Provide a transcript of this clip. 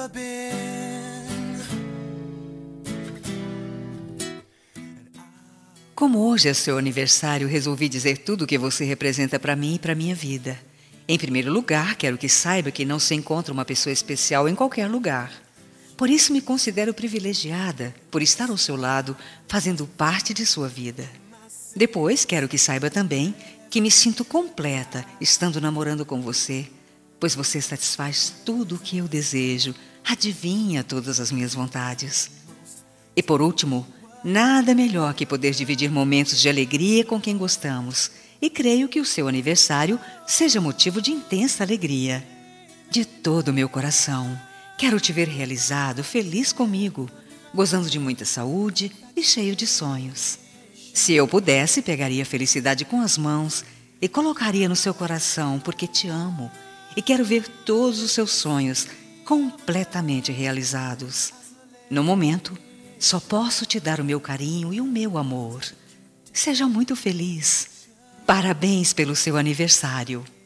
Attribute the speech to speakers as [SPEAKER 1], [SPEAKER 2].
[SPEAKER 1] ever been.
[SPEAKER 2] Como hoje é seu aniversário, resolvi dizer tudo o que você representa para mim e para minha vida. Em primeiro lugar, quero que saiba que não se encontra uma pessoa especial em qualquer lugar. Por isso me considero privilegiada por estar ao seu lado, fazendo parte de sua vida. Depois, quero que saiba também que me sinto completa estando namorando com você, pois você satisfaz tudo o que eu desejo, adivinha todas as minhas vontades. E por último, nada melhor que poder dividir momentos de alegria com quem gostamos. E creio que o seu aniversário seja motivo de intensa alegria. De todo o meu coração, quero te ver realizado, feliz comigo, gozando de muita saúde e cheio de sonhos. Se eu pudesse, pegaria a felicidade com as mãos e colocaria no seu coração, porque te amo e quero ver todos os seus sonhos completamente realizados. No momento, só posso te dar o meu carinho e o meu amor. Seja muito feliz. Parabéns pelo seu aniversário.